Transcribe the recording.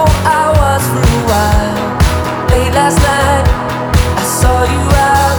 I was for a while. Late last night, I saw you out.